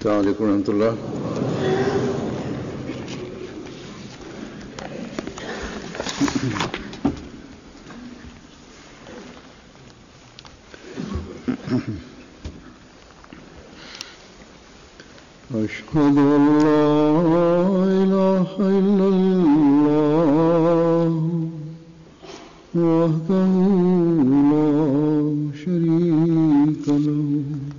अस्सलाम वालेकुम रहमतुल्लाह। أشهد أن لا إله إلا الله وحده لا شريك له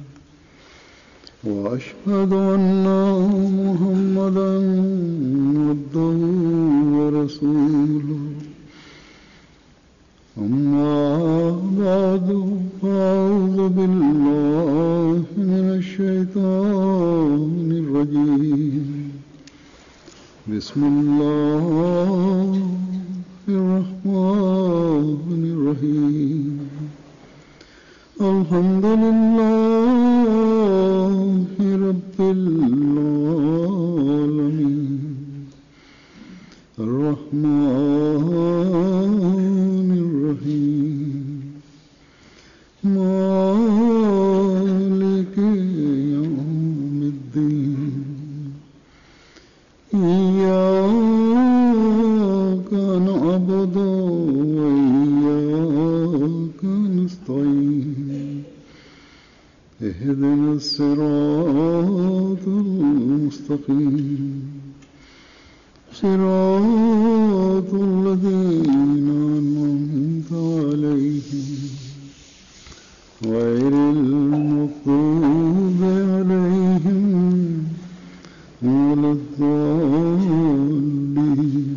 وأشهد أن محمدا عبده ورسوله أما بعد فأعوذ بالله من الشيطان الرجيم بسم الله الرحمن الرحيم الحمد لله رب العالمين الرحمن الرحيم مالك يوم الدين إياك نعبد وإياك نستعين اهدنا الصراط المستقيم صراط الذين أنعمت عليهم غير المغضوب عليهم ولا الضالين.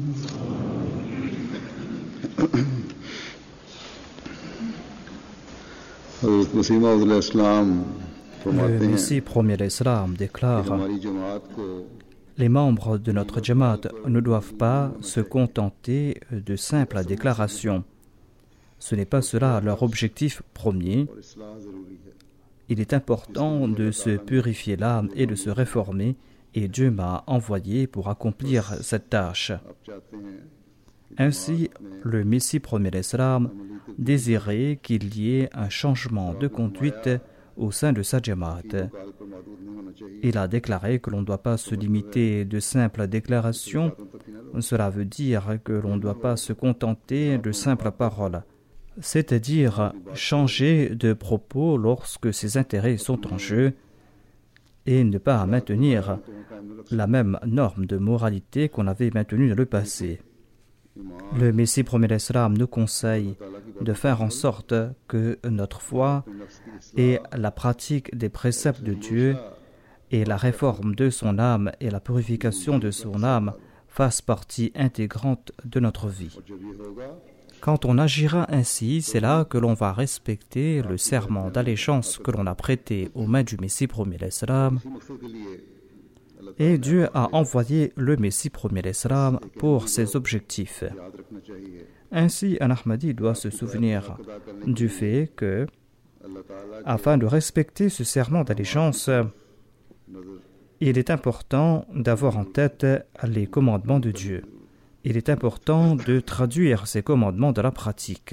حضرت مسیح موعود علیہ السلام Le Messie premier l'Islam déclare: les membres de notre Jamaat ne doivent pas se contenter de simples déclarations. Ce n'est pas cela leur objectif premier. Il est important de se purifier l'âme et de se réformer, et Dieu m'a envoyé pour accomplir cette tâche. Ainsi, le Messie premier l'Islam désirait qu'il y ait un changement de conduite au sein de sa Jamaat. Il a déclaré que l'on ne doit pas se limiter de simples déclarations. Cela veut dire que l'on ne doit pas se contenter de simples paroles, c'est-à-dire changer de propos lorsque ses intérêts sont en jeu et ne pas maintenir la même norme de moralité qu'on avait maintenue dans le passé. Le Messie premier l'Islam nous conseille de faire en sorte que notre foi et la pratique des préceptes de Dieu et la réforme de son âme et la purification de son âme fassent partie intégrante de notre vie. Quand on agira ainsi, c'est là que l'on va respecter le serment d'allégeance que l'on a prêté aux mains du Messie premier l'Islam. Et Dieu a envoyé le Messie premier l'Islam pour ses objectifs. Ainsi, un Ahmadi doit se souvenir du fait que, afin de respecter ce serment d'allégeance, il est important d'avoir en tête les commandements de Dieu. Il est important de traduire ces commandements dans la pratique.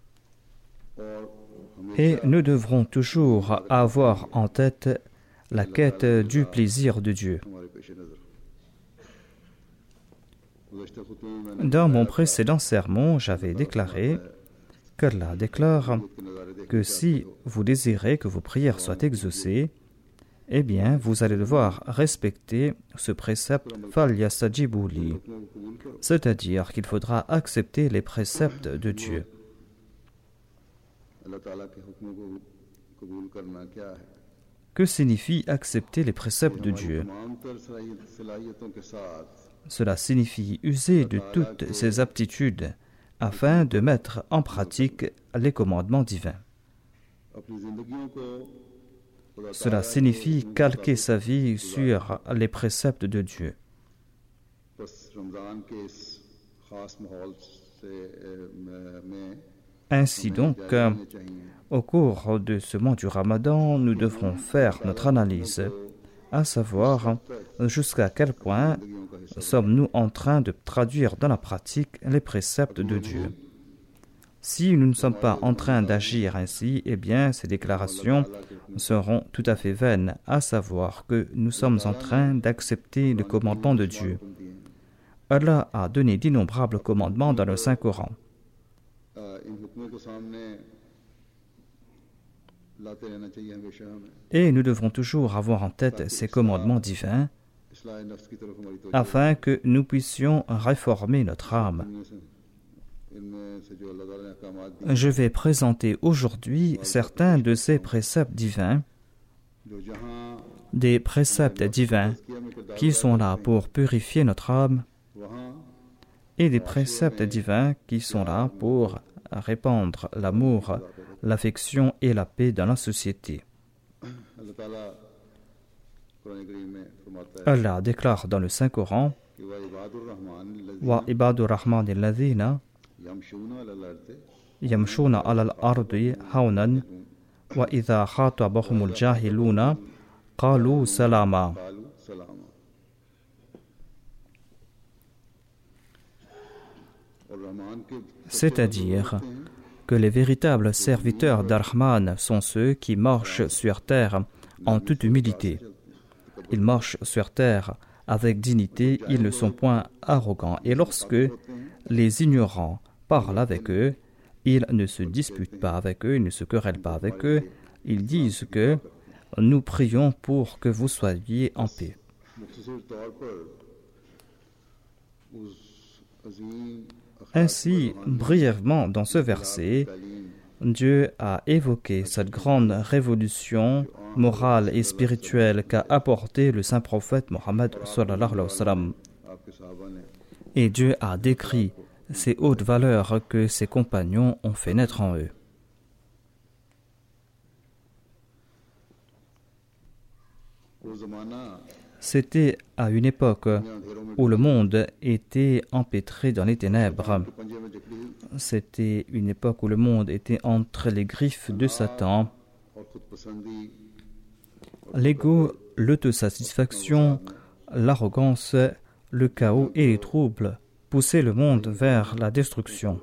Et nous devrons toujours avoir en tête la quête du plaisir de Dieu. Dans mon précédent sermon, j'avais déclaré qu'Allah déclare que si vous désirez que vos prières soient exaucées, eh bien, vous allez devoir respecter ce précepte فَلْيَسْتَجِيبُوا لِي, c'est-à-dire qu'il faudra accepter les préceptes de Dieu. Que signifie accepter les préceptes de Dieu? Cela signifie user de toutes ses aptitudes afin de mettre en pratique les commandements divins. Cela signifie calquer sa vie sur les préceptes de Dieu. Ainsi donc, au cours de ce mois du Ramadan, nous devrons faire notre analyse, à savoir jusqu'à quel point sommes-nous en train de traduire dans la pratique les préceptes de Dieu. Si nous ne sommes pas en train d'agir ainsi, eh bien, ces déclarations seront tout à fait vaines, à savoir que nous sommes en train d'accepter le commandement de Dieu. Allah a donné d'innombrables commandements dans le Saint-Coran. Et nous devrons toujours avoir en tête ces commandements divins afin que nous puissions réformer notre âme. Je vais présenter aujourd'hui certains de ces préceptes divins, des préceptes divins qui sont là pour purifier notre âme et des préceptes divins qui sont là pour répandre l'amour, l'affection et la paix dans la société. Allah déclare dans le Saint-Coran Wa ibadur rahman alladhina yamshuna ala al-ardi hawnan wa idha khatabahumul jahiluna qalu salama. C'est-à-dire que les véritables serviteurs d'Ar-Rahman sont ceux qui marchent sur terre en toute humilité. Ils marchent sur terre avec dignité, ils ne sont point arrogants. Et lorsque les ignorants parlent avec eux, ils ne se disputent pas avec eux, ils ne se querellent pas avec eux. Ils disent que nous prions pour que vous soyez en paix. Ainsi, brièvement dans ce verset, Dieu a évoqué cette grande révolution morale et spirituelle qu'a apporté le saint prophète Mohammed sallallahu alayhi wa sallam. Et Dieu a décrit ces hautes valeurs que ses compagnons ont fait naître en eux. C'était à une époque où le monde était empêtré dans les ténèbres. C'était une époque où le monde était entre les griffes de Satan. L'ego, l'autosatisfaction, l'arrogance, le chaos et les troubles poussaient le monde vers la destruction.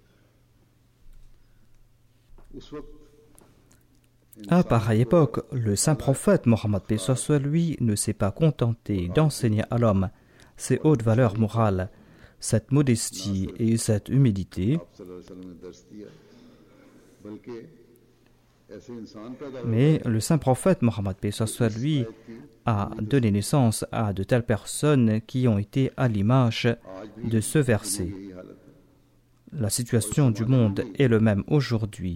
À pareille époque, le saint prophète Mohammed paix soit lui ne s'est pas contenté d'enseigner à l'homme ces hautes valeurs morales, cette modestie et cette humilité, mais le saint prophète Mohammed paix soit lui a donné naissance à de telles personnes qui ont été à l'image de ce verset. La situation du monde est le même aujourd'hui.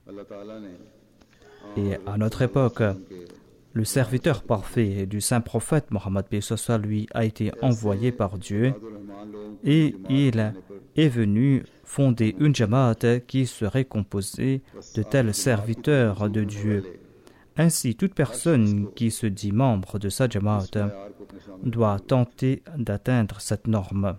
Et à notre époque, le serviteur parfait du saint prophète Mohammed paix soit lui a été envoyé par Dieu et il est venu fonder une jamaat qui serait composée de tels serviteurs de Dieu. Ainsi, toute personne qui se dit membre de sa jamaat doit tenter d'atteindre cette norme.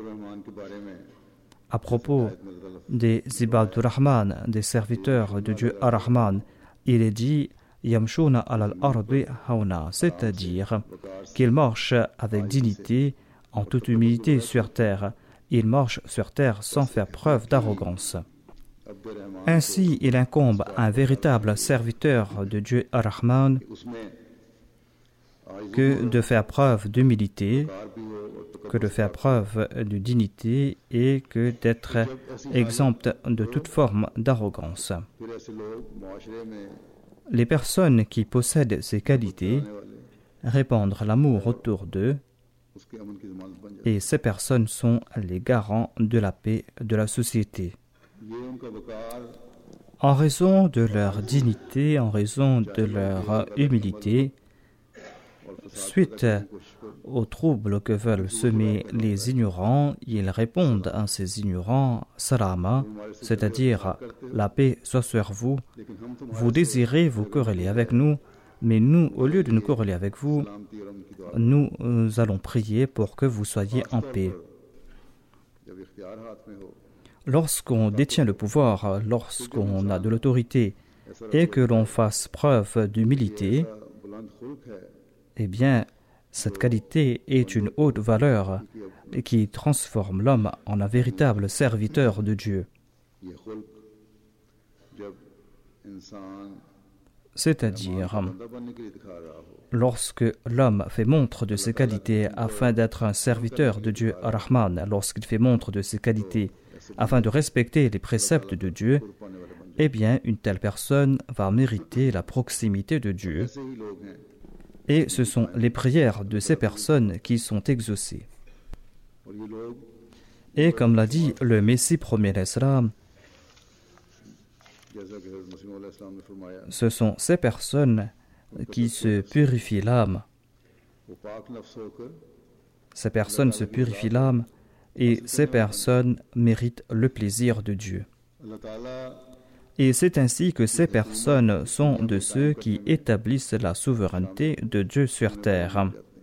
À propos des Ibadur Rahman, des serviteurs de Dieu Ar-Rahman, il est dit Yamshuna alal ardi hauna, c'est-à-dire qu'ils marchent avec dignité, en toute humilité sur terre. Ils marchent sur terre sans faire preuve d'arrogance. Ainsi, il incombe à un véritable serviteur de Dieu Ar-Rahman que de faire preuve d'humilité, que de faire preuve de dignité et que d'être exempt de toute forme d'arrogance. Les personnes qui possèdent ces qualités répandent l'amour autour d'eux et ces personnes sont les garants de la paix de la société. En raison de leur dignité, en raison de leur humilité, suite aux troubles que veulent semer les ignorants, ils répondent à ces ignorants « salama », c'est-à-dire « la paix soit sur vous, vous désirez vous quereller avec nous, mais nous, au lieu de nous quereller avec vous, nous allons prier pour que vous soyez en paix. » Lorsqu'on détient le pouvoir, lorsqu'on a de l'autorité et que l'on fasse preuve d'humilité, eh bien, cette qualité est une haute valeur qui transforme l'homme en un véritable serviteur de Dieu. ये खुल्क जब इंसान C'est-à-dire, बंदा बनने के लिए दिखा रहा हो, lorsque l'homme fait montre de ses qualités afin d'être un serviteur de Dieu Rahman, lorsqu'il fait montre de ses qualités afin de respecter les préceptes de Dieu, eh bien, une telle personne va mériter la proximité de Dieu. ऐसे ही लोग हैं Et ce sont les prières de ces personnes qui sont exaucées. और ये लोग Et comme l'a dit le Messie premier l'Islam, जैसा कि हज़रत मसीह मौला इस्लाम ने फरमाया, ce sont ces personnes qui se purifient l'âme. वो पाक नफ्स होकर Ces personnes se purifient l'âme et ces personnes méritent le plaisir de Dieu. अल्लाह ताला Et c'est ainsi que ces personnes sont de ceux qui établissent la souveraineté de Dieu sur terre.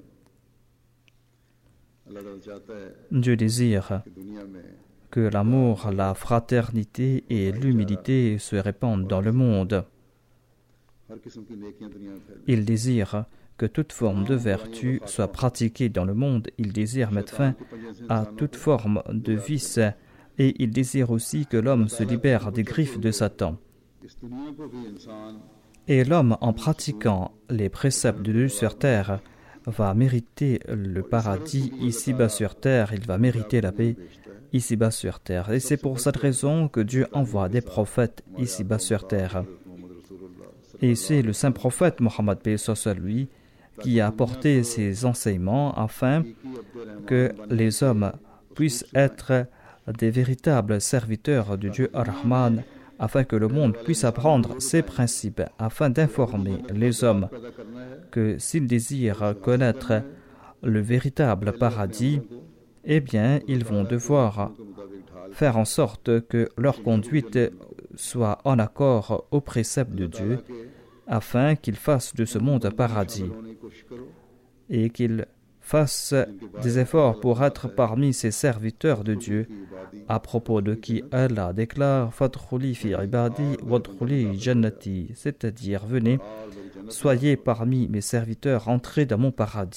अल्लाह ताला चाहता है Dieu désire कि दुनिया में que l'amour, la fraternité et l'humilité se répandent dans le monde. हर किस्म की नेकियां दुनिया में फैलें। Il désire que toute forme de vertu soit pratiquée dans le monde. Il désire mettre fin à toute forme de vice et il désire aussi que l'homme se libère des griffes de Satan. इस दुनिया को भी इंसान Et l'homme, en pratiquant les préceptes de Dieu sur terre, va mériter le paradis ici-bas sur terre, il va mériter la paix ici-bas sur terre. Et c'est pour cette raison que Dieu envoie des prophètes ici-bas sur terre. Et c'est le saint prophète Mohammed paix soit lui qui a apporté ces enseignements afin que les hommes puissent être des véritables serviteurs de Dieu Ar-Rahman, afin que le monde puisse apprendre ces principes, afin d'informer les hommes que s'ils désirent connaître le véritable paradis, eh bien, ils vont devoir faire en sorte que leur conduite soit en accord aux préceptes de Dieu, afin qu'ils fassent de ce monde un paradis et qu'ils fassent des efforts pour être parmi ces serviteurs de Dieu, à propos de qui Allah déclare « Fadkhuli fi ibadi wadkhuli jannati », c'est-à-dire « Venez, soyez parmi mes serviteurs, entrez dans mon paradis ».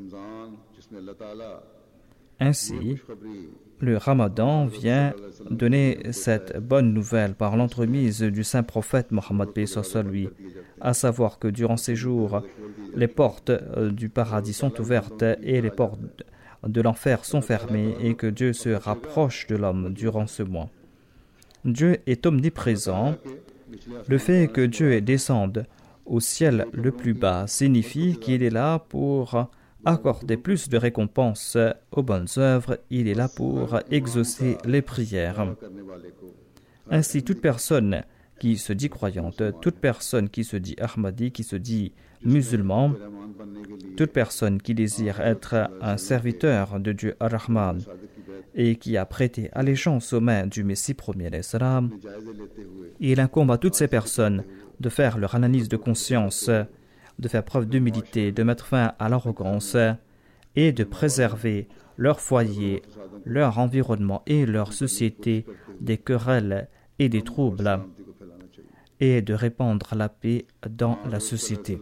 Ainsi, le Ramadan vient donner cette bonne nouvelle par l'entremise du saint prophète Mohammed paix soit lui, à savoir que durant ces jours, les portes du paradis sont ouvertes et les portes de l'enfer sont fermées et que Dieu se rapproche de l'homme durant ce mois. Dieu est omniprésent. Le fait que Dieu descende au ciel le plus bas signifie qu'il est là pour accorder plus de récompenses aux bonnes œuvres, il est là pour exaucer les prières. Ainsi, toute personne qui se dit croyante, toute personne qui se dit Ahmadi, qui se dit musulman, toute personne qui désire être un serviteur de Dieu Ar-Rahman et qui a prêté allégeance aux mains du Messie premier l'Islam, il incombe à toutes ces personnes de faire leur analyse de conscience, de faire preuve d'humilité, de mettre fin à l'arrogance et de préserver leur foyer, leur environnement et leur société des querelles et des troubles et de répandre la paix dans la société.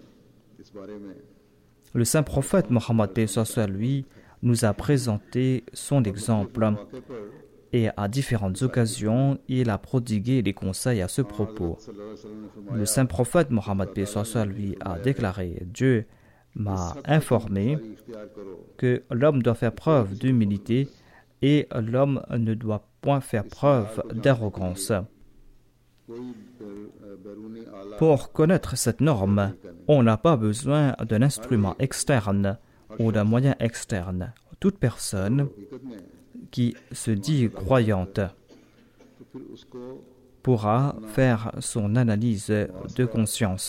Le saint prophète Mohammed paix soit lui nous a présenté son exemple et à différentes occasions, il a prodigué des conseils à ce propos. Le saint prophète Mohammed paix soit lui a déclaré « Dieu m'a informé que l'homme doit faire preuve d'humilité et l'homme ne doit point faire preuve d'arrogance. » Pour connaître cette norme, on n'a pas besoin d'un instrument externe ou d'un moyen externe. Toute personne qui se dit croyante pourra faire son analyse de conscience.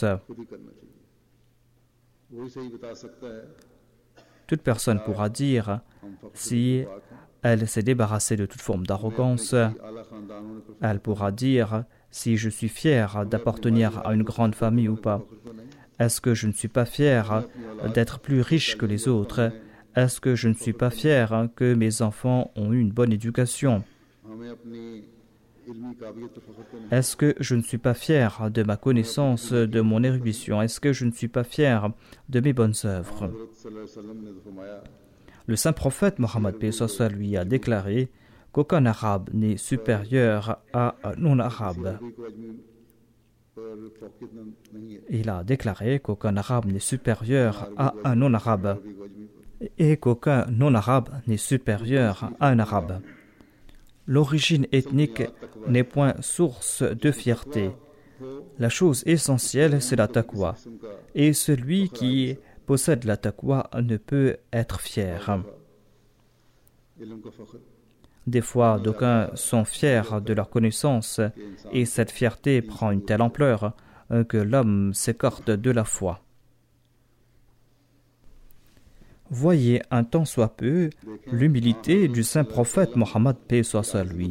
Toute personne pourra dire si elle s'est débarrassée de toute forme d'arrogance. Elle pourra dire si je suis fier d'appartenir à une grande famille ou pas. Est-ce que je ne suis pas fier d'être plus riche que les autres? Est-ce que je ne suis pas fier que mes enfants ont eu une bonne éducation? Est-ce que je ne suis pas fier de ma connaissance, de mon érudition? Est-ce que je ne suis pas fier de mes bonnes œuvres? Le saint prophète Mohammed paix soit lui a déclaré qu'aucun arabe n'est supérieur à un non-arabe. Il a déclaré qu'aucun arabe n'est supérieur à un non-arabe et qu'aucun non-arabe n'est supérieur à un arabe. L'origine ethnique n'est point source de fierté. La chose essentielle, c'est la taqwa. Et celui qui possède la taqwa ne peut être fier. Des fois, d'aucuns sont fiers de leur connaissance et cette fierté prend une telle ampleur que l'homme s'écarte de la foi. Voyez un tant soit peu l'humilité du saint prophète Mohammed, paix soit sur lui.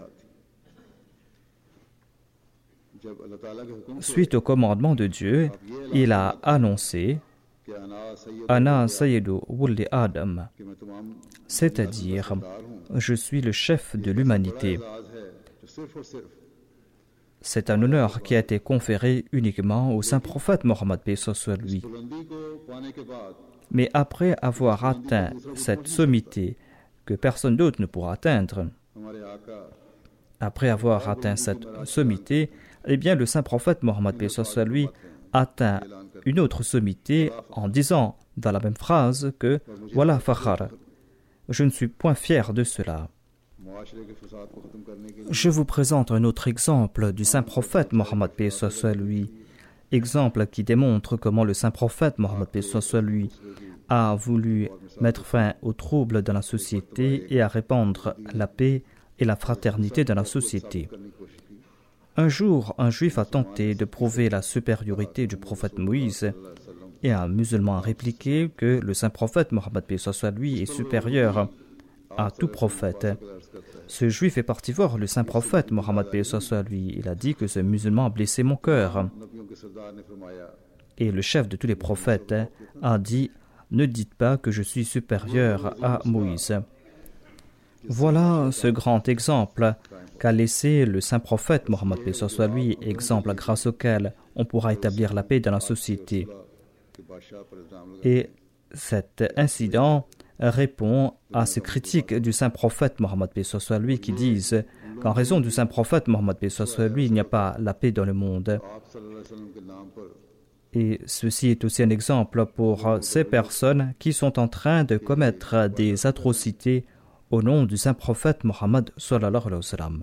Suite au commandement de Dieu, il a annoncé « Ana Sayyidu Wuldi Adam », c'est-à-dire « Je suis le chef de l'humanité ». C'est un honneur qui a été conféré uniquement au saint prophète Mohammed, paix soit sur lui. Mais après avoir atteint cette sommité que personne d'autre ne pourra atteindre, après avoir atteint cette sommité, eh bien le saint prophète Mohammed, paix soit sur lui, atteint une autre sommité en disant dans la même phrase que « Wala fakhar », je ne suis point fier de cela. Je vous présente un autre exemple du saint prophète Mohammed, paix soit sur lui, exemple qui démontre comment le saint prophète Mohammed, paix soit sur lui, a voulu mettre fin aux troubles dans la société et à répandre la paix et la fraternité dans la société. Un jour, un juif a tenté de prouver la supériorité du prophète Moïse et un musulman a répliqué que le saint prophète Mohammed, paix soit sur lui, est supérieur à tout prophète. Ce juif est parti voir le saint prophète Mohammed, paix soit sur lui. Il a dit que ce musulman a blessé mon cœur. Et le chef de tous les prophètes a dit « Ne dites pas que je suis supérieur à Moïse ». Voilà ce grand exemple qu'a laissé le saint prophète Mohammed, paix soit sur lui, exemple grâce auquel on pourra établir la paix dans la société. Et cet incident répond à ces critiques du saint prophète Mohammed, paix soit sur lui, qui disent qu'en raison du saint prophète Mohammed, paix soit sur lui, il n'y a pas la paix dans le monde. Et ceci est aussi un exemple pour ces personnes qui sont en train de commettre des atrocités au nom du saint prophète Mohammed sallallahu alayhi wa sallam.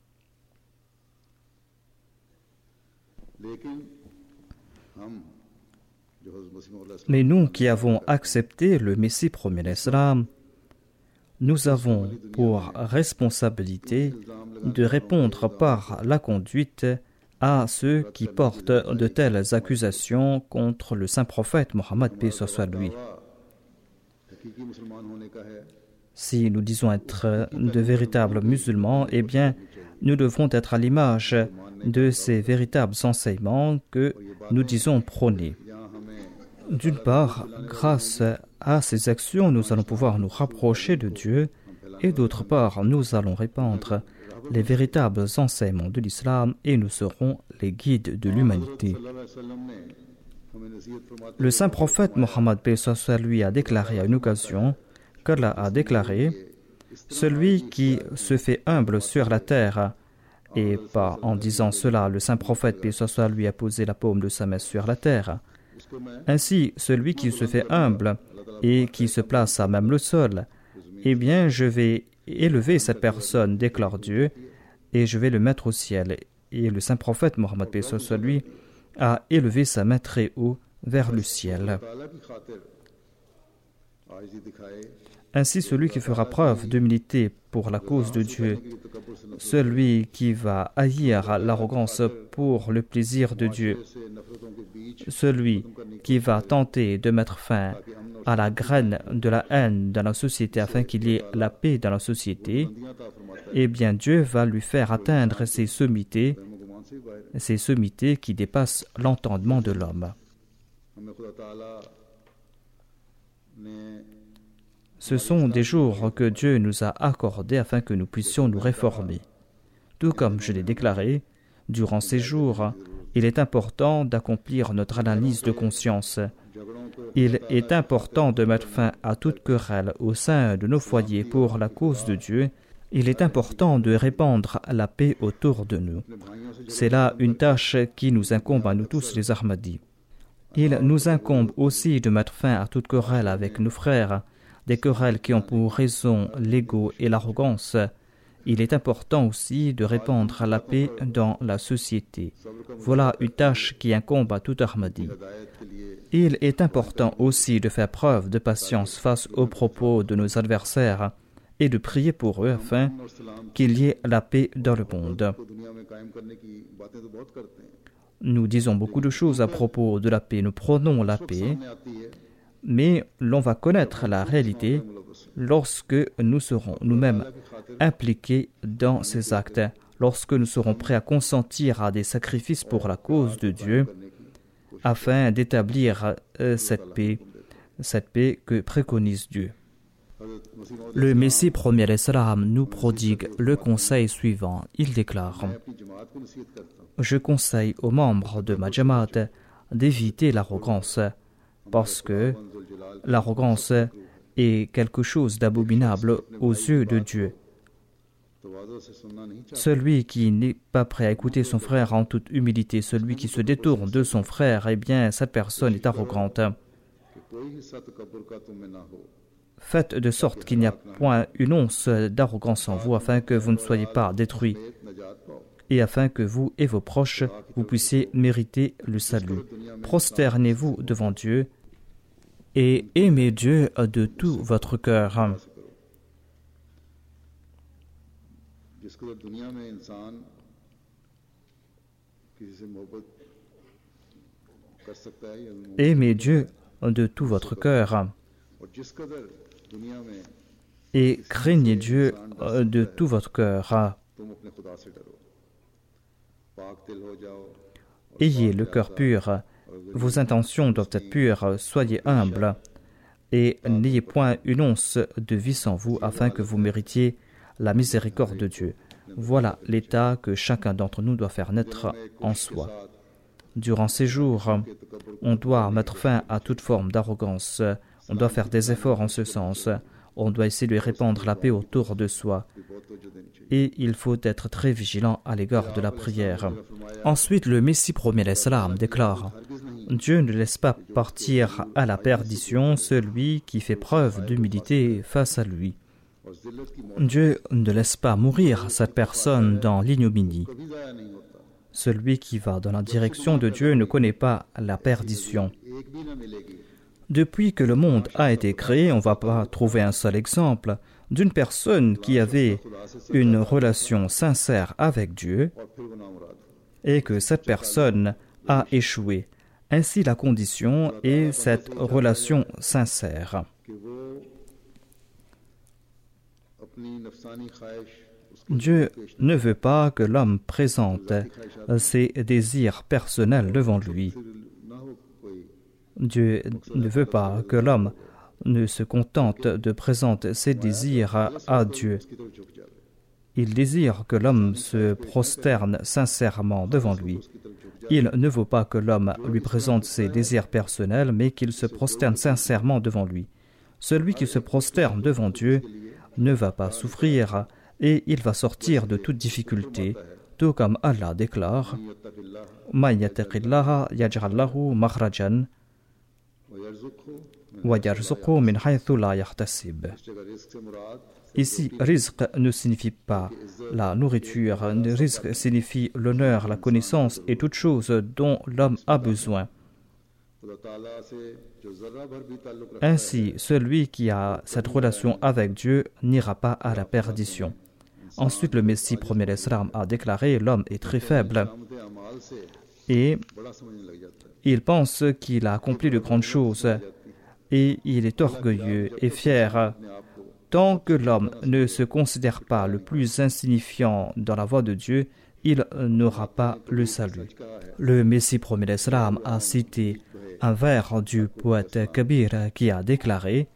Mais nous qui avons accepté le Messie premier l'Islam, nous avons pour responsabilité de répondre par la conduite à ceux qui portent de telles accusations contre le saint prophète Mohammed, paix soit lui. Si nous disons être de véritables musulmans, eh bien, nous devrons être à l'image de ces véritables enseignements que nous disons prôner. D'une part, grâce à ces actions, nous allons pouvoir nous rapprocher de Dieu, et d'autre part, nous allons répandre les véritables enseignements de l'islam et nous serons les guides de l'humanité. Le saint prophète Mohammed, paix soit sur lui, a déclaré à une occasion qu'Allah a déclaré « Celui qui se fait humble sur la terre », et pas en disant cela, le saint prophète, paix soit sur lui, a posé la paume de sa main sur la terre. Ainsi, celui qui se fait humble et qui se place à même le sol, eh bien, je vais élever cette personne, déclare Dieu, et je vais le mettre au ciel. Et le saint prophète Mohammed, paix soit sur lui, a élevé sa main très haut vers le ciel. Ainsi, celui qui fera preuve d'humilité pour la cause de Dieu, celui qui va haïr l'arrogance pour le plaisir de Dieu, celui qui va tenter de mettre fin à la graine de la haine dans la société afin qu'il y ait la paix dans la société, eh bien Dieu va lui faire atteindre ces sommités qui dépassent l'entendement de l'homme. Ce sont des jours que Dieu nous a accordés afin que nous puissions nous réformer. Tout comme je l'ai déclaré, durant ces jours, il est important d'accomplir notre analyse de conscience. Il est important de mettre fin à toute querelle au sein de nos foyers pour la cause de Dieu, Il est important de répandre la paix autour de nous. C'est là une tâche qui nous incombe à nous tous les Ahmadis. Il nous incombe aussi de mettre fin à toute querelle avec nos frères, des querelles qui ont pour raison l'ego et l'arrogance. Il est important aussi de répandre la paix dans la société. Voilà une tâche qui incombe à tout Ahmadi. Il est important aussi de faire preuve de patience face aux propos de nos adversaires et de prier pour eux afin qu'il y ait la paix dans le monde. Nous disons beaucoup de choses à propos de la paix, nous prônons la paix, mais l'on va connaître la réalité lorsque nous serons nous-mêmes impliqués dans ces actes, lorsque nous serons prêts à consentir à des sacrifices pour la cause de Dieu, afin d'établir cette paix que préconise Dieu. Le Messie premier Islam nous prodigue le conseil suivant. Il déclare: je conseille aux membres de ma Jamaat d'éviter l'arrogance, parce que l'arrogance est quelque chose d'abominable aux yeux de Dieu. Celui qui n'est pas prêt à écouter son frère en toute humilité, celui qui se détourne de son frère, eh bien, cette personne est arrogante. Faites de sorte qu'il n'y a point une once d'arrogance en vous, afin que vous ne soyez pas détruits et afin que vous et vos proches, vous puissiez mériter le salut. Prosternez-vous devant Dieu et aimez Dieu de tout votre cœur. Aimez Dieu de tout votre cœur et craignez Dieu de tout votre cœur. Ayez le cœur pur, vos intentions doivent être pures, soyez humbles et n'ayez point une once de vice en vous afin que vous méritiez la miséricorde de Dieu. Voilà l'état que chacun d'entre nous doit faire naître en soi. Durant ces jours, on doit mettre fin à toute forme d'arrogance, on doit faire des efforts en ce sens, on doit essayer de répandre la paix autour de soi. Et il faut être très vigilant à l'égard de la prière. Ensuite, le Messie premier l'Islam déclare: Dieu ne laisse pas partir à la perdition celui qui fait preuve d'humilité face à lui. Dieu ne laisse pas mourir cette personne dans l'ignominie. Celui qui va dans la direction de Dieu ne connaît pas la perdition. Depuis que le monde a été créé, on ne va pas trouver un seul exemple d'une personne qui avait une relation sincère avec Dieu et que cette personne a échoué. Ainsi, la condition est cette relation sincère. Dieu ne veut pas que l'homme présente ses désirs personnels devant lui. Dieu ne veut pas que l'homme ne se contente de présenter ses désirs à Dieu. Il désire que l'homme se prosterne sincèrement devant lui. Il ne veut pas que l'homme lui présente ses désirs personnels, mais qu'il se prosterne sincèrement devant lui. Celui qui se prosterne devant Dieu ne va pas souffrir et il va sortir de toute difficulté, tout comme Allah déclare: Man yattaqillaha yaj'al lahu makhrajan wa yarzuqhu min haythu la yahtasib. Ici, rizq ne signifie pas la nourriture, rizq signifie l'honneur, la connaissance et toute chose dont l'homme a besoin. Ainsi, celui qui a cette relation avec Dieu n'ira pas à la perdition. Ensuite, le Messie premier l'Islam a déclaré: l'homme est très faible et il pense qu'il a accompli de grandes choses et il est orgueilleux et fier. Tant que l'homme ne se considère pas le plus insignifiant dans la voie de Dieu, il n'aura pas le salut. Le Messie premier l'Islam a cité un vers du poète Kabir qui a déclaré: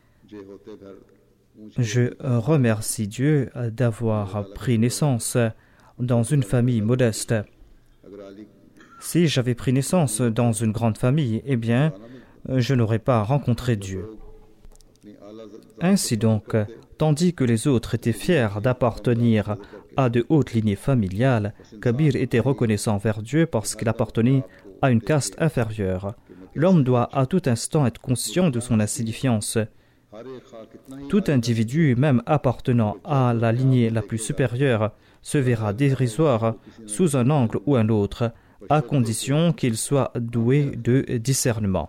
je remercie Dieu d'avoir pris naissance dans une famille modeste. Si j'avais pris naissance dans une grande famille, eh bien, je n'aurais pas rencontré Dieu. Ainsi donc, Tandis que les autres étaient fiers d'appartenir à de hautes lignées familiales, Kabir était reconnaissant envers Dieu parce qu'il appartenait à une caste inférieure. L'homme doit à tout instant être conscient de son insignifiance. Tout individu, même appartenant à la lignée la plus supérieure, se verra dérisoire sous un angle ou un autre, à condition qu'il soit doué de discernement.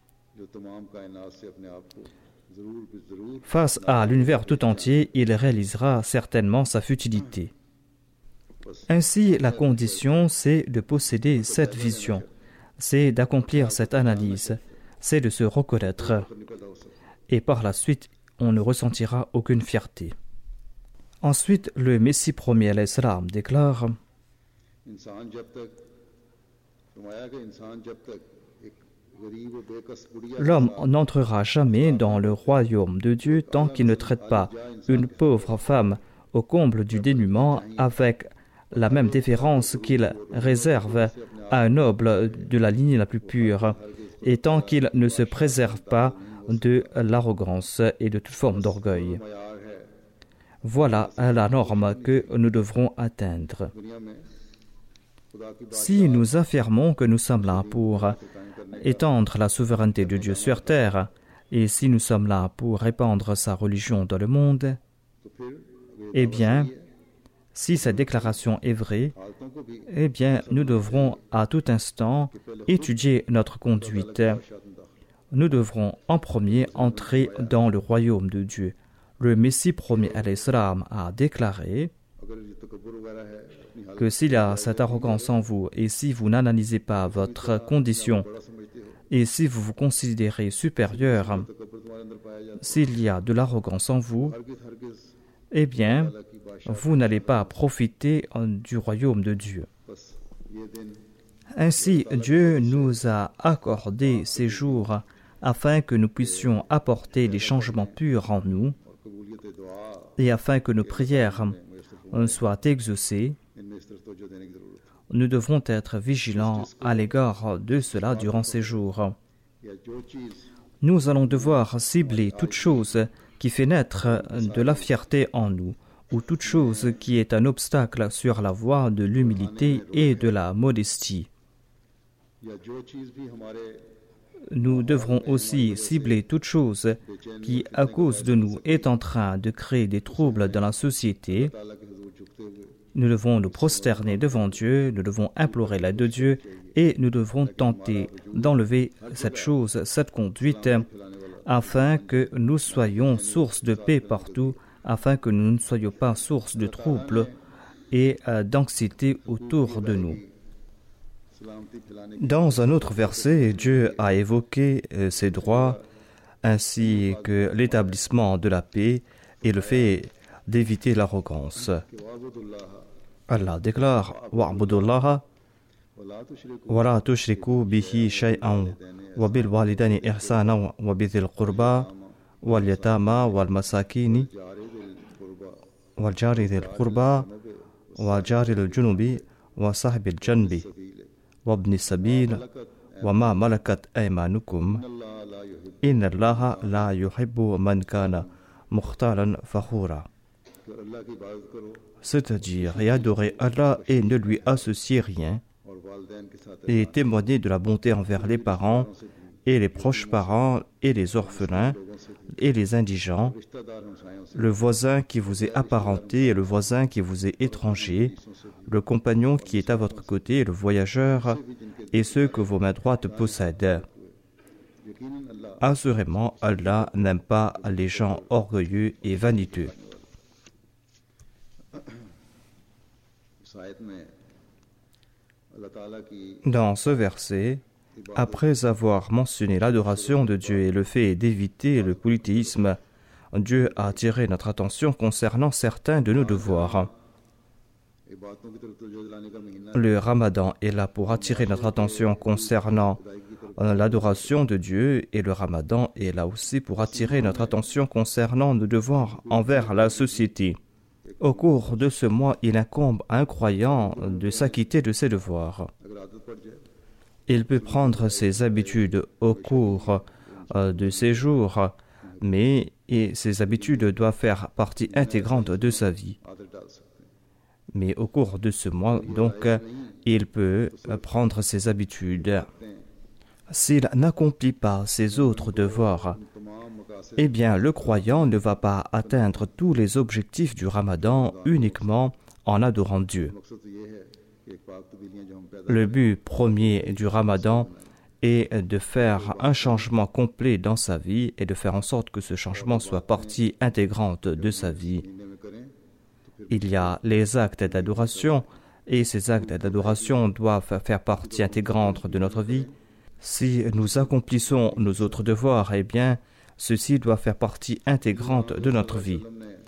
Face à l'univers tout entier, il réalisera certainement sa futilité. Ainsi, la condition, c'est de posséder cette vision, c'est d'accomplir cette analyse, c'est de se reconnaître. Et par la suite, on ne ressentira aucune fierté. Ensuite, le Messie premier alayhi salam déclare: l'homme n'entrera jamais dans le royaume de Dieu tant qu'il ne traite pas une pauvre femme au comble du dénuement avec la même déférence qu'il réserve à un noble de la lignée la plus pure, et tant qu'il ne se préserve pas de l'arrogance et de toute forme d'orgueil. Voilà la norme que nous devrons atteindre. Si nous affirmons que nous sommes là pour étendre la souveraineté de Dieu sur terre, et si nous sommes là pour répandre sa religion dans le monde, eh bien, si cette déclaration est vraie, eh bien, nous devrons à tout instant étudier notre conduite. Nous devrons en premier entrer dans le royaume de Dieu. Le Messie premier alayhi salam a déclaré que s'il y a cette arrogance en vous et si vous n'analysez pas votre condition et si vous vous considérez supérieur, s'il y a de l'arrogance en vous, eh bien, vous n'allez pas profiter du royaume de Dieu. Ainsi, Dieu nous a accordé ces jours afin que nous puissions apporter des changements purs en nous et afin que nos prières soient exaucées. Nous devrons être vigilants à l'égard de cela durant ces jours. Nous allons devoir cibler toute chose qui fait naître de la fierté en nous, ou toute chose qui est un obstacle sur la voie de l'humilité et de la modestie. Nous devrons aussi cibler toute chose qui, à cause de nous, est en train de créer des troubles dans la société. Nous devons nous prosterner devant Dieu, nous devons implorer l'aide de Dieu et nous devons tenter d'enlever cette chose, cette conduite, afin que nous soyons source de paix partout, afin que nous ne soyons pas source de troubles et d'anxiété autour de nous. Dans un autre verset, Dieu a évoqué ses droits ainsi que l'établissement de la paix et le fait d'éviter l'arrogance. Allah déclare: Wa'budullaha wa la tushriku bihi shay'an wa bil walidayni ihsanan wa bidhil qurba wal yatama wal masakini wal jari dhil qurba wa jari al junubi wa sahibil janbi wa ibni sabil wa ma malakat aymanukum inna Allaha la yuhibbu man kana mukhtalan fakhura. C'est-à-dire, et adorer Allah et ne lui associer rien, et témoigner de la bonté envers les parents, et les proches parents, et les orphelins, et les indigents, le voisin qui vous est apparenté et le voisin qui vous est étranger, le compagnon qui est à votre côté, le voyageur, et ceux que vos mains droites possèdent. Assurément, Allah n'aime pas les gens orgueilleux et vaniteux. Dans ce verset, après avoir mentionné l'adoration de Dieu et le fait d'éviter le polythéisme, Dieu a attiré notre attention concernant certains de nos devoirs. Le Ramadan est là pour attirer notre attention concernant l'adoration de Dieu et le Ramadan est là aussi pour attirer notre attention concernant nos devoirs envers la société. Au cours de ce mois, il incombe à un croyant de s'acquitter de ses devoirs. Il peut prendre ses habitudes au cours de ces jours, mais et ces habitudes doivent faire partie intégrante de sa vie. आदत डाल सकते हैं। Mais au cours de ce mois, donc, il peut prendre ses habitudes. S'il n'accomplit pas ses autres devoirs, तमाम मकासद eh bien, le croyant ne va pas atteindre tous les objectifs du Ramadan uniquement en adorant Dieu. मकसद तो ये है कि एक पाक तब्दीलियां जो हम पैदा Le but premier du Ramadan est de faire un changement complet dans sa vie et de faire en sorte que ce changement soit partie intégrante de sa vie. महीने में करें तो फिर Il y a les actes d'adoration et ces actes d'adoration doivent faire partie intégrante de notre vie. Si nous accomplissons nos autres devoirs, eh bien, ceci doit faire partie intégrante de notre vie.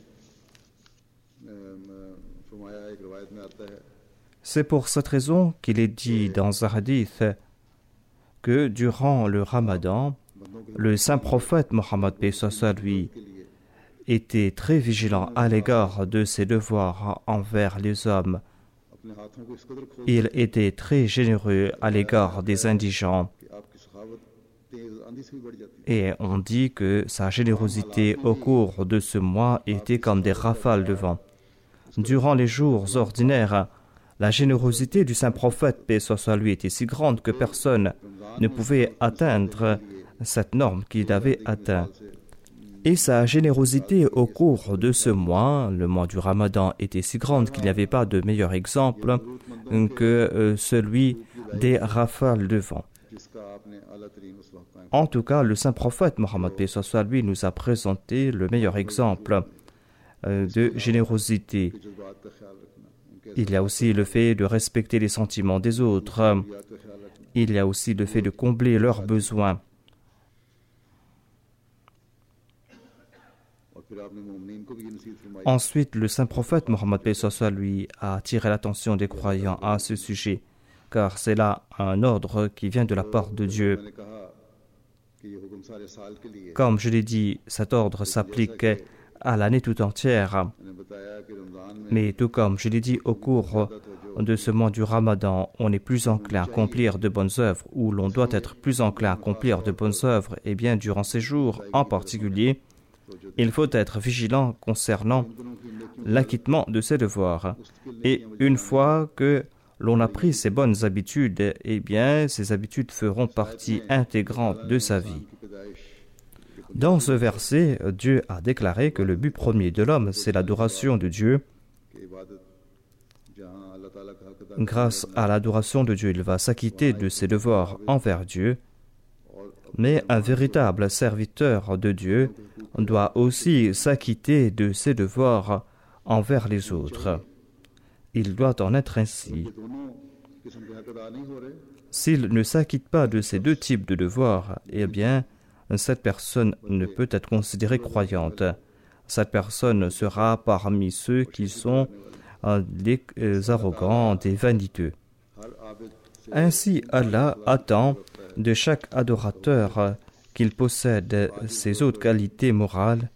फरमाया एक रिवायत में आता है C'est pour cette raison qu'il est dit dans un hadith que durant le Ramadan, le saint prophète Mohammed paix soit sur lui était très vigilant à l'égard de ses devoirs envers les hommes. अपने हाथों को इस कदर खोल Il était très généreux à l'égard des indigents. कि आपकी सखावत तेज आंधी से भी बढ़ जाती है। Et on dit que sa générosité au cours de ce mois était comme des rafales de vent. Durant les jours ordinaires, la générosité du saint prophète, paix soit sur lui, était si grande que personne ne pouvait atteindre cette norme qu'il avait atteint. Et sa générosité au cours de ce mois, le mois du Ramadan, était si grande qu'il n'y avait pas de meilleur exemple que celui des rafales de vent. जिसका आपने आला तरीन उस वक्त कायम En tout cas, le saint prophète Mohammed paix soit sur lui nous a présenté le meilleur exemple de générosité. जज्बात का ख्याल रखना, उनके Il y a aussi le fait de respecter les sentiments des autres. ज़रूरियात का ख्याल रखना Il y a aussi le fait de combler leurs besoins. और फिर आपने मोमिनीन को भी ये नसीहत फरमाई Ensuite, le saint prophète Mohammed paix soit sur lui a attiré l'attention des croyants à ce sujet, car c'est là un ordre qui vient de la part de Dieu. मैंने कहा कि ये हुक्म सारे साल के लिए है। Comme je l'ai dit, cet ordre s'applique à l'année tout entière. मैंने बताया कि रमजान में Mais tout comme je l'ai dit, au cours de ce mois du Ramadan, on est plus enclin à accomplir de bonnes œuvres, ou l'on doit être plus enclin à accomplir de bonnes œuvres, et bien durant ces jours en particulier, il faut être vigilant concernant l'acquittement de ses devoirs. Et une fois que l'on a pris ces bonnes habitudes, eh bien ces habitudes feront partie intégrante de sa vie. की पैदाइश Dans ce verset, Dieu a déclaré que le but premier de l'homme, c'est l'adoration de Dieu. की इबादत जहाँ अल्लाह ताला का हक अदा Grâce à l'adoration de Dieu, il va s'acquitter de ses devoirs envers Dieu. Mais un véritable serviteur de Dieu doit aussi s'acquitter de ses devoirs envers les autres. Il doit en être ainsi. दोनों किस्म के हक अदा नहीं हो रहे S'il ne s'acquitte pas de ces deux types de devoirs, eh bien, cette personne ne peut être considérée croyante. Cette personne sera parmi ceux qui sont des arrogants, des vaniteux. हर आबिद से Ainsi, Allah attend de chaque adorateur qu'il possède ses autres qualités morales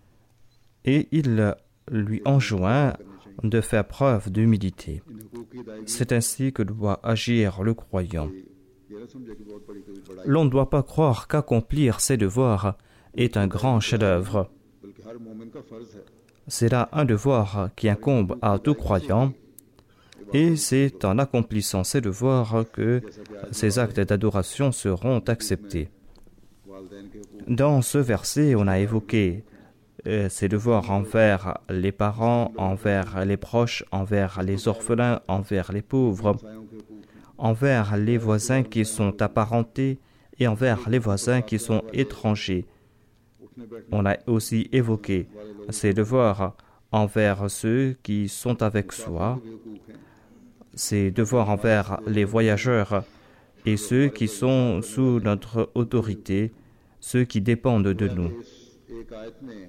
et il lui enjoint de faire preuve d'humilité. इन हुकूक की अदायगी C'est ainsi que doit agir le croyant. ये न समझे कि बहुत बड़ी कोई बड़ाई L'on ne doit pas croire qu'accomplir ses devoirs est un grand chef-d'œuvre. बल्कि हर मोमिन का फर्ज है C'est là un devoir qui incombe à tout croyant et c'est en accomplissant ces devoirs que ces actes d'adoration seront acceptés. वालिदैन के हुकूक Dans ce verset, on a évoqué ces devoirs envers les parents, envers les proches, envers les orphelins, envers les pauvres, सायों के हुकूक envers les voisins qui sont apparentés et envers les voisins qui sont étrangers. उठने बैठने On a aussi évoqué ces devoirs envers ceux qui sont avec soi, के हुकूक हैं ces devoirs envers les voyageurs et ceux qui sont sous notre autorité, ceux qui dépendent de nous. इस एक आयत में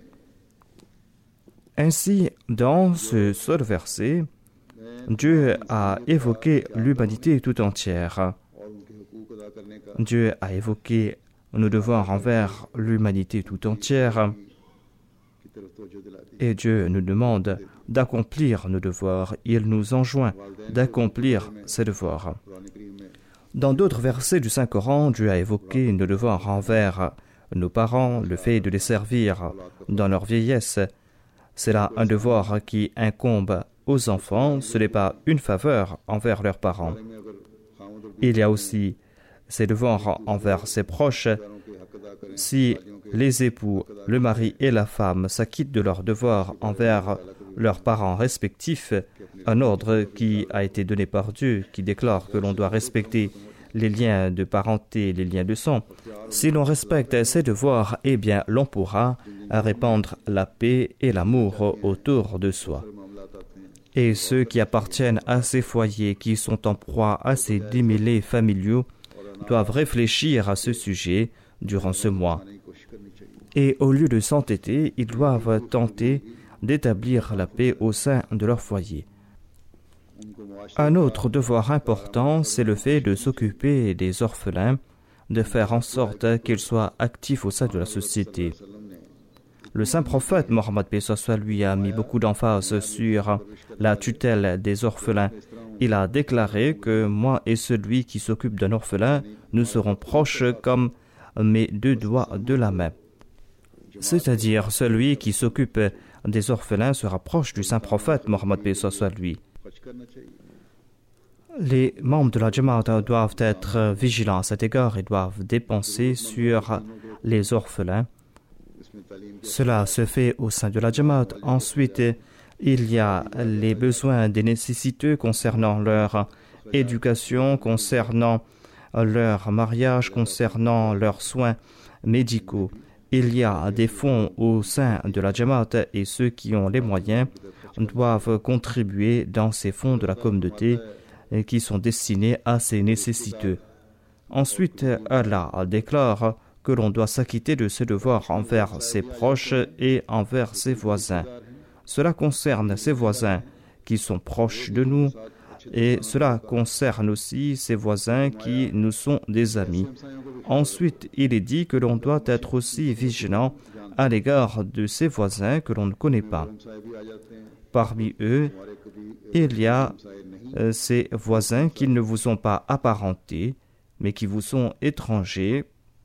Ainsi, dans ce seul verset, Dieu a évoqué l'humanité tout entière. और उनके हुकूक अदा करने का Dieu a évoqué nos devoirs envers l'humanité tout entière की तरफ तवज्जो दिलाती et Dieu nous demande d'accomplir nos devoirs. Il nous enjoint d'accomplir ces devoirs. Quran करीम में Dans d'autres versets du Saint-Coran, Dieu a évoqué nos devoirs envers nos parents, le fait de les servir dans leur vieillesse, c'est là un devoir qui incombe aux enfants, ce n'est pas une faveur envers leurs parents. Il y a aussi ces devoirs envers ses proches. Si les époux, le mari et la femme s'acquittent de leurs devoirs envers leurs parents respectifs, un ordre qui a été donné par Dieu, qui déclare que l'on doit respecter les liens de parenté, les liens de sang. Si l'on respecte ces devoirs, eh bien, l'on pourra répandre la paix et l'amour autour de soi. Et ceux qui appartiennent à ces foyers, qui sont en proie à ces démêlés familiaux, doivent réfléchir à ce sujet durant ce mois. Et au lieu de s'entêter, ils doivent tenter d'établir la paix au sein de leur foyer. Un autre devoir important, c'est le fait de s'occuper des orphelins, de faire en sorte qu'ils soient actifs au sein de la société. Le saint prophète Mohammed lui a mis beaucoup d'emphase sur la tutelle des orphelins. Il a déclaré que moi et celui qui s'occupe d'un orphelin, nous serons proches comme mes deux doigts de la main. C'est-à-dire, celui qui s'occupe des orphelins se rapproche du saint prophète Mohammed lui. Les membres de la Jamaat doivent être vigilants à cet égard et doivent dépenser sur les orphelins. Cela se fait au sein de la Jamaat. Ensuite, il y a les besoins des nécessiteux concernant leur éducation, concernant leur mariage, concernant leurs soins médicaux. Il y a des fonds au sein de la Jamaat et ceux qui ont les moyens doivent contribuer dans ces fonds de la communauté qui sont destinés à ces nécessiteux. Ensuite, Allah déclare que l'on doit s'acquitter de ses devoirs envers ses proches et envers ses voisins. Cela concerne ses voisins qui sont proches de nous et cela concerne aussi ses voisins qui nous sont des amis. Ensuite, il est dit que l'on doit être aussi vigilant à l'égard de ses voisins que l'on ne connaît pas. Parmi eux, il y a ces voisins qui ne vous sont pas apparentés, mais qui vous sont étrangers.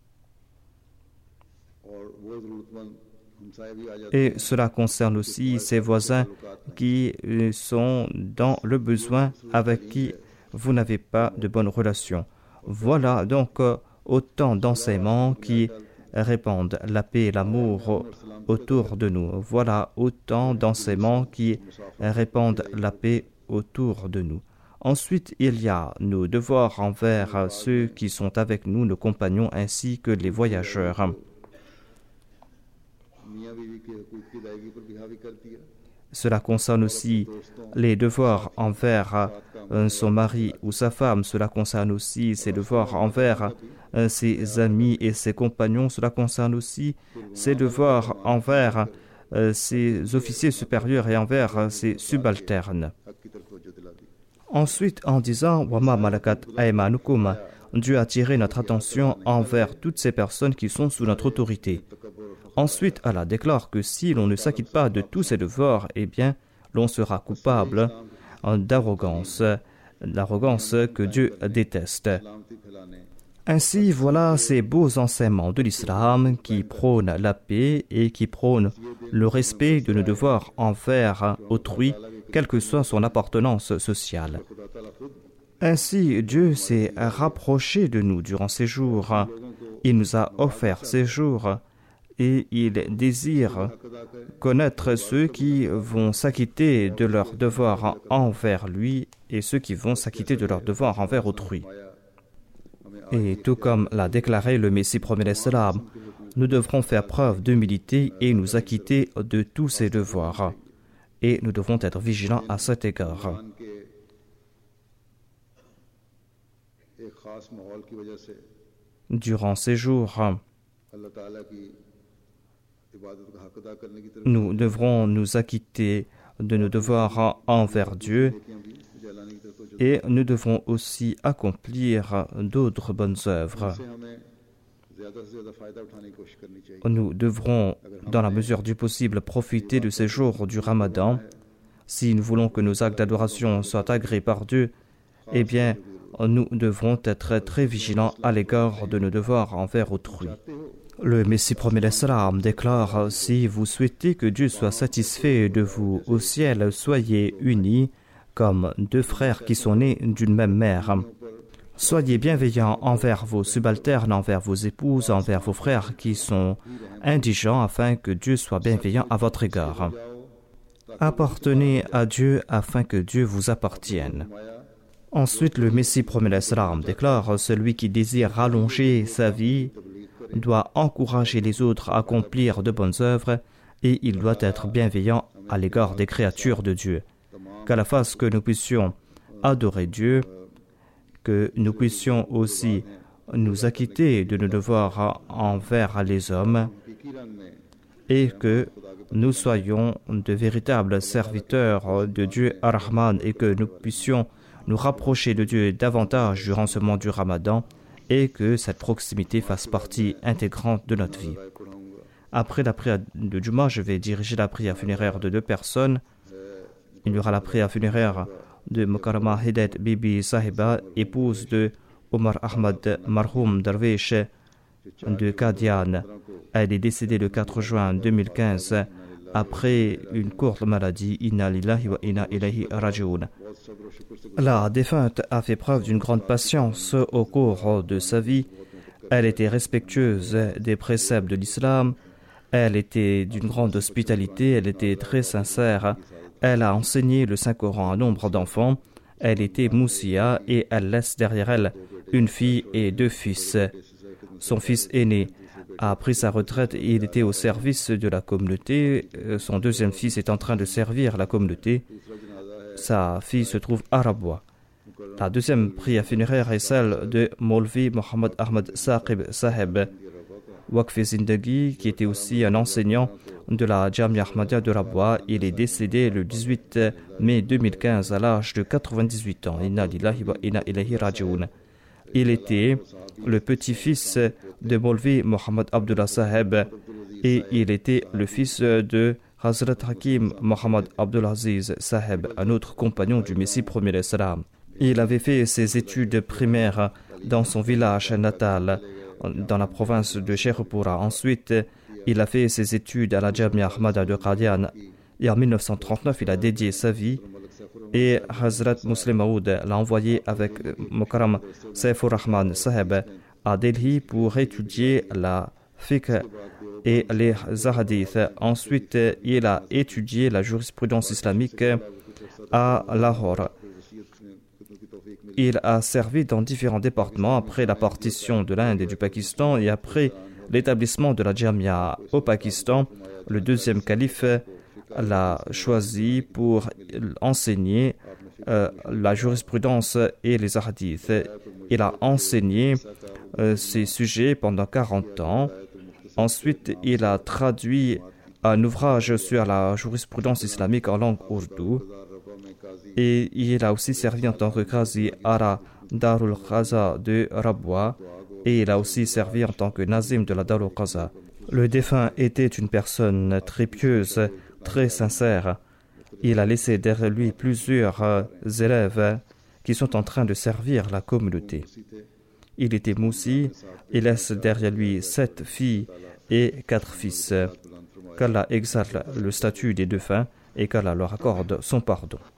Et cela concerne aussi ces voisins qui sont dans le besoin, avec qui vous n'avez pas de bonnes relations. Voilà donc autant d'enseignements qui répandent la paix et l'amour autour de nous. Voilà autant d'enseignements qui répandent la paix autour de nous. Ensuite, il y a nos devoirs envers ceux qui sont avec nous, nos compagnons, ainsi que les voyageurs. Cela concerne aussi les devoirs envers son mari ou sa femme. Cela concerne aussi ses devoirs envers ses amis et ses compagnons. Cela concerne aussi ses devoirs envers ses officiers supérieurs et envers ses subalternes. Ensuite, en disant « Wama malakat aymanukum », Dieu a attiré notre attention envers toutes ces personnes qui sont sous notre autorité. Ensuite, Allah déclare que si l'on ne s'acquitte pas de tous ces devoirs, eh bien, l'on sera coupable d'arrogance, l'arrogance que Dieu déteste. Ainsi, voilà ces beaux enseignements de l'islam qui prônent la paix et qui prônent le respect de nos devoirs envers autrui, quelle que soit son appartenance sociale. Ainsi, Dieu s'est rapproché de nous durant ces jours. Il nous a offert ces jours et il désire connaître ceux qui vont s'acquitter de leurs devoirs envers lui et ceux qui vont s'acquitter de leurs devoirs envers autrui. Et tout comme l'a déclaré le Messie premier d'Islam, nous devrons faire preuve d'humilité et nous acquitter de tous ces devoirs. Et nous devrons être vigilants à cet égard. Durant ces jours, nous devrons nous acquitter de nos devoirs envers Dieu et nous devrons aussi accomplir d'autres bonnes œuvres. Nous devrons, dans la mesure du possible, profiter de ces jours du Ramadan. Si nous voulons que nos actes d'adoration soient agréés par Dieu, eh bien, nous devrons être très vigilants à l'égard de nos devoirs envers autrui. Le Messie promet l'Islam déclare: si vous souhaitez que Dieu soit satisfait de vous au ciel, soyez unis comme deux frères qui sont nés d'une même mère. Soyez bienveillants envers vos subalternes, envers vos épouses, envers vos frères qui sont indigents, afin que Dieu soit bienveillant à votre égard. Appartenez à Dieu afin que Dieu vous appartienne. Ensuite, le Messie promet l'Islam déclare: celui qui désire rallonger sa vie doit encourager les autres à accomplir de bonnes œuvres et il doit être bienveillant à l'égard des créatures de Dieu. Qu'à la fasse que nous puissions adorer Dieu, que nous puissions aussi nous acquitter de nos devoirs envers les hommes et que nous soyons de véritables serviteurs de Dieu Ar-Rahman et que nous puissions nous rapprocher de Dieu davantage durant ce mois du Ramadan et que cette proximité fasse partie intégrante de notre vie. Après la prière de Juma, je vais diriger la prière funéraire de 2 personnes. Il y aura la prière funéraire de Mukarrama Hidayat Bibi Sahiba, épouse de Omar Ahmad Marhoum Darwish de Qadian. Elle est décédée le 4 juin 2015 après une courte maladie. Inna lillahi wa inna ilayhi raji'un. La défunte a fait preuve d'une grande patience au cours de sa vie. Elle était respectueuse des préceptes de l'islam. Elle était d'une grande hospitalité. Elle était très sincère. Elle a enseigné le Saint-Coran à nombre d'enfants. Elle était moussia et elle laisse derrière elle une fille et 2 fils. Son fils aîné a pris sa retraite et il était au service de la communauté. Son 2e fils est en train de servir la communauté. Sa fille se trouve à Rabwa. La 2e prière funéraire est celle de Maulvi Mohammad Ahmad Saqib Saheb Waqf Zindagi, qui était aussi un enseignant de la Jamia Ahmadiyya de Rabwa. Il est décédé le 18 mai 2015 à l'âge de 98 ans. Inna lillahi wa inna ilayhi raji'un. Il était le petit-fils de Maulvi Mohammad Abdullah Saheb et il était le fils de Hazrat Hakim Mohammad Abdulaziz Saheb, un autre compagnon du Messie premier l'Islam. Il avait fait ses études primaires dans son village natal, dans la province de Sherpura. Ensuite, il a fait ses études à la Jamia Ahmadiyya de Qadian et en 1939, il a dédié sa vie et Hazrat Muslim Maud l'a envoyé avec Mukarram Saifur Rahman Saheb à Delhi pour étudier la fiqh et les hadiths. Ensuite, il a étudié la jurisprudence islamique à Lahore. Il a servi dans différents départements après la partition de l'Inde et du Pakistan et après l'établissement de la Jamia au Pakistan. Le 2e calife l'a choisi pour enseigner la jurisprudence et les hadiths. Il a enseigné ces sujets pendant 40 ans. Ensuite, il a traduit un ouvrage sur la jurisprudence islamique en langue ourdou. Et il a aussi servi en tant que Qazi à Darul Qaza de Rabwa. Et il a aussi servi en tant que Nazim de la Darul Qaza. Le défunt était une personne très pieuse, très sincère. Il a laissé derrière lui plusieurs élèves qui sont en train de servir la communauté. Il était moussi, il laisse derrière lui 7 filles et 4 fils. Qu'Allah exalte le statut des défunts et qu'Allah leur accorde son pardon.